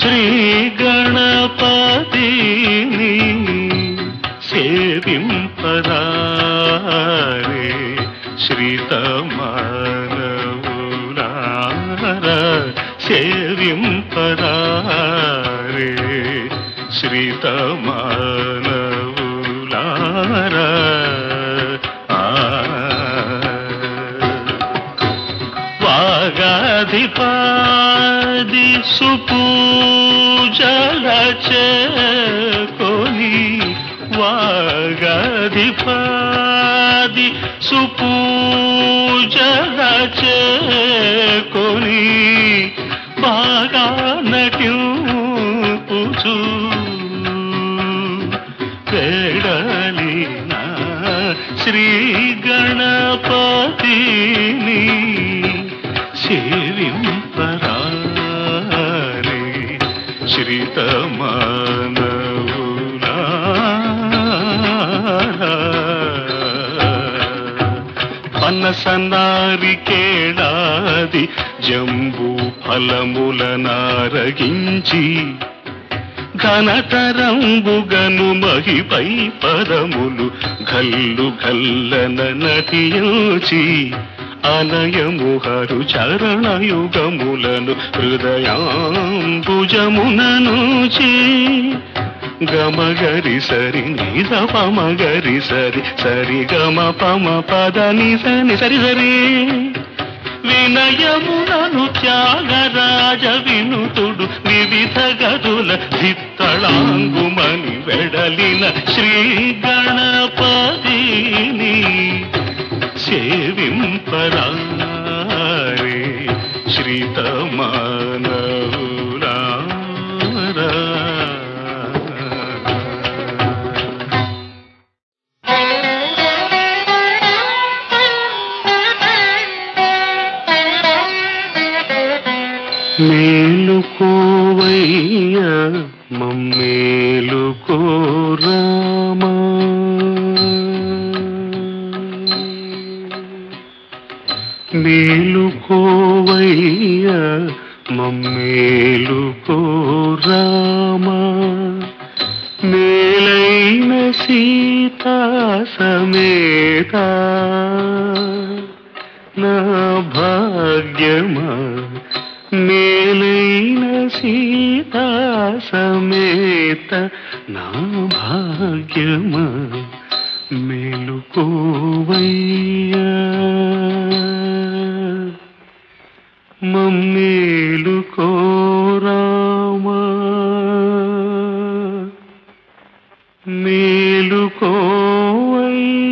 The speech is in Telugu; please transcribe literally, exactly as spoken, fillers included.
శ్రీ గణపతిని సేవింపరారే శ్రీతమానవులారా సేవింపరారే శ్రీతమానవులారా వాగాధిపాది సుపూజల చేకొని వాగాధిపాది సుపూజల చేకొని బాగా నటింపుచు వేడలిన శ్రీ గణపతిని సేవింపరారే శ్రీతమానవులారా పనసనారికేళాది జంబూ ఫలములనారగించి ఘనతరంబుగను మహిపై పదములు గల్లు గల్లన నటించి అనయముహరు చరణయుగములను హృదయాంబుజముననుచి గమగరి సరి నిజ పమగరి సరి సరి గమ పమ పద నిసని సరి సరి వినయమునను త్యాగరాజ వినుతుడు వివిధ గదుల ధిత్తళాంగుమని వెడలిన శ్రీ గణపతిని సేవింపరారే శ్రీతమానవులారా మేలుకోవయ్యా మమ్మేలుకో రామా మేలుకోవయ్యా మమ్మేలుకో రామా మేలైన సీతా సమేత నా భాగ్యమా మేలైన సీతా సమేత నా భాగ్యమా మేలుకోవయ్యా మమ్మేలుకో రామా మేలుకోవయ్యా